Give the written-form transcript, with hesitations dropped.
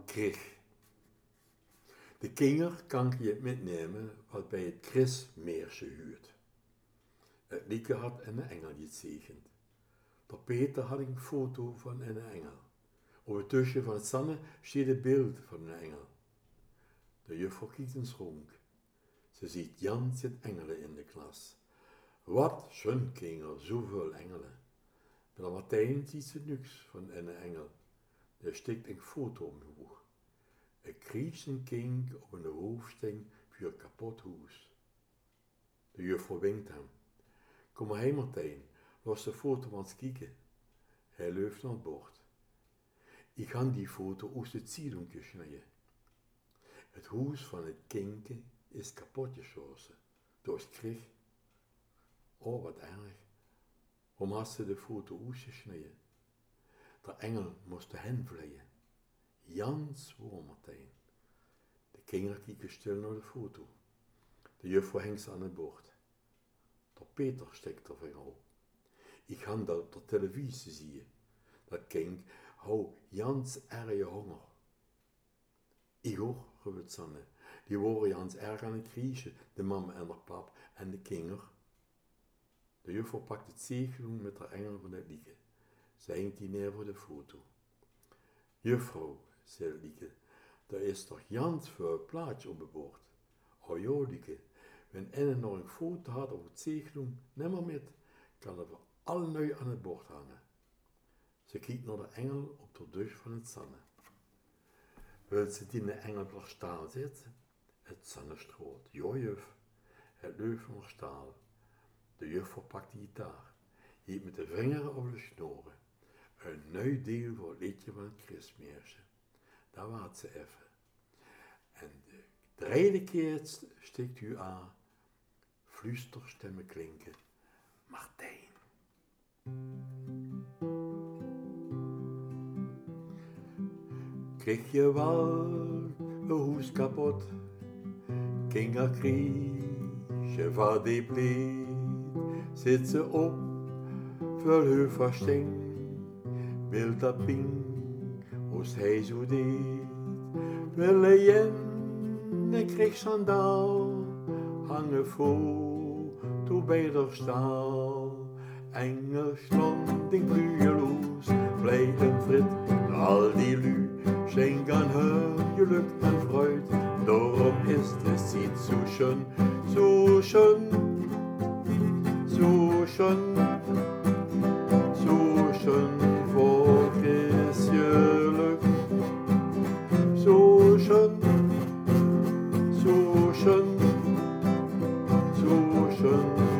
Krieg. De kinder kan je mitnemen wat bij het Christmeersje huurt. Het Lieke had een engel die het zegent. Door Peter had ik een foto van een engel. Op het tusje van het Sanne staat het beeld van een engel. De juffrouw kijkt eens rond. Ze ziet Jan zit engelen in de klas. Wat schön kinder, zoveel engelen. Maar Martijn ziet ze niks van een engel. Er stikt een foto omhoog. Ik kreeg een kind op een hoofdsteen voor een kapot huis. De juffrouw winkt hem. Kom maar heen Martijn, los de foto aan het kijken. Hij leuft naar het bord. Ik ga die foto uit het ziedonkje snijden. Het huis van het kindje is kapot geschossen. Door het krieg. Oh, wat erg. Waarom had ze de foto uitgesneden? De engel moest hen vliegen. Jan zwoer Martijn. De kinderen kijken stil naar de foto. De juffrouw hangt ze aan het bord. De Peter steekt er vinger op. Ik ga dat op televisie zien. Dat kind hou Jans erge honger. Igor, roept Sanne. Die worden Jans erg aan het kriechen, de mama en de pap en de kinder. De juffrouw pakt het zegelung met haar engel van het Lieke. Ze hangt die neer voor de foto. Juffrouw, zei Lieke, daar is toch Jans voor een plaatje op het bord. Oh joh, Lieke, wanneer nog een foto had op het zegelung, neem maar met, kan er voor alle nu aan het bord hangen. Ze kijkt naar de engel op de dus van het Sanne. Wil ze die in de engel op staal zetten? Het Sanne stroot. Jo juf, het leuf van staal. De juffrouw pakt de gitaar. Hiet met de vingeren op de snoren. Een nieuw deel voor het liedje van het Christmeersje. Daar waart ze even. En de derde keer stikt u aan. Fluisterstemmen klinken. Martijn. Kreeg je wel een hoes kapot, kinder kreeg je van die pleet, zit ze op, voor haar versting, wil dat ping, als hij zo deed, wil je en kreeg sandaal, hangen foto bij de staal, engel stond in vlugeloos, blij en frit, al die lu. Schenk aan haar geluk en vreugd, daarom is de ziet zo schön, zo schön, zo schön, zo schön voor Chris geluk. Zo schön, zo schön, zo schön.